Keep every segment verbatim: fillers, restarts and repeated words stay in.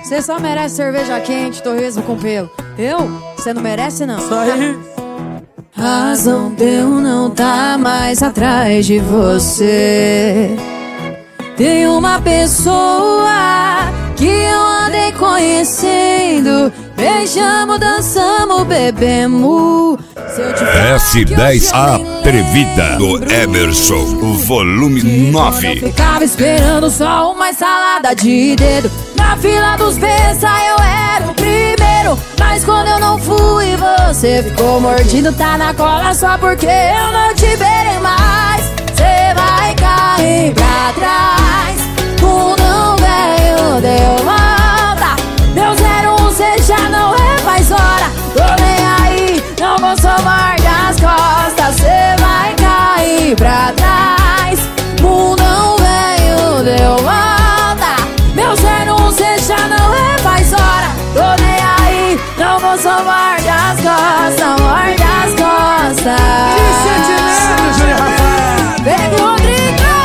Você só merece cerveja quente, torresmo com pelo. Eu? Você não merece, não. Isso aí. Razão de eu não tá mais atrás de você. Tem uma pessoa que eu andei conhecendo. Beijamos, dançamos, bebemos. S dez Atrevida do Emerson, o volume nove. Eu ficava esperando só uma salada de dedo. Na fila dos besta eu era o primeiro. Mas quando eu não fui, você ficou mordido, tá na cola só porque eu não te verei mais. Cê vai cair pra trás. Fundão velho deu volta. Meu zero um cê já não é mais hora. Tô nem aí, não vou somar das costas. Cê vai cair pra trás. Fundão velho deu volta. Meu zero um cê já não é mais hora. Tô nem aí, não vou somar das costas. Morde as costas. Que sentimento, Júlio Rafael. Bebe Rodrigo.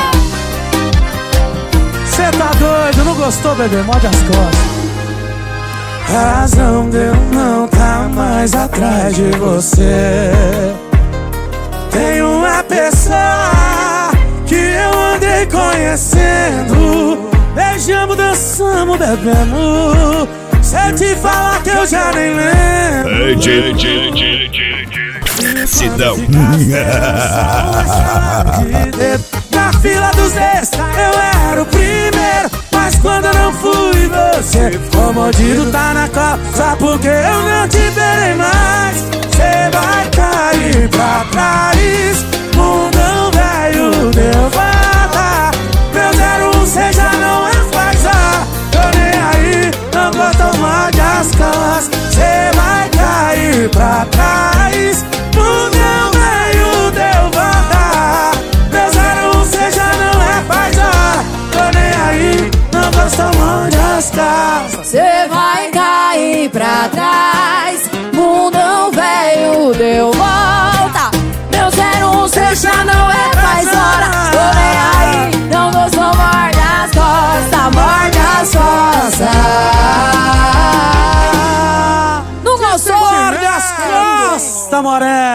Cê tá doido, não gostou, bebê? Morde as costas. Razão de eu não tá mais atrás de você. Tem uma pessoa que eu andei conhecendo. Beijamos, dançamos, bebemos. Se eu te falar que eu já nem lembro. Sidão. Na fila dos dez eu era o primeiro. Mas quando eu não fui, você ficou mordido, tá na cola. Só porque eu não te verei mais. Cê vai cair pra trás. Mundão velho deu volta. Meu zero um cê já não é mais a. Tô nem aí, não gosto mais das costas. Cê vai cair pra trás. Mundão velho deu volta. Meu zero um cê já não é mais a. Tô nem aí, não gosto mais das costas. Cê vai cair pra trás. Mundão velho deu volta. Meu zero um cê já não é mais hora. Tô nem aí, não vou somar das costas. Morde as costas. Não gostou? Morde as costas, Moré.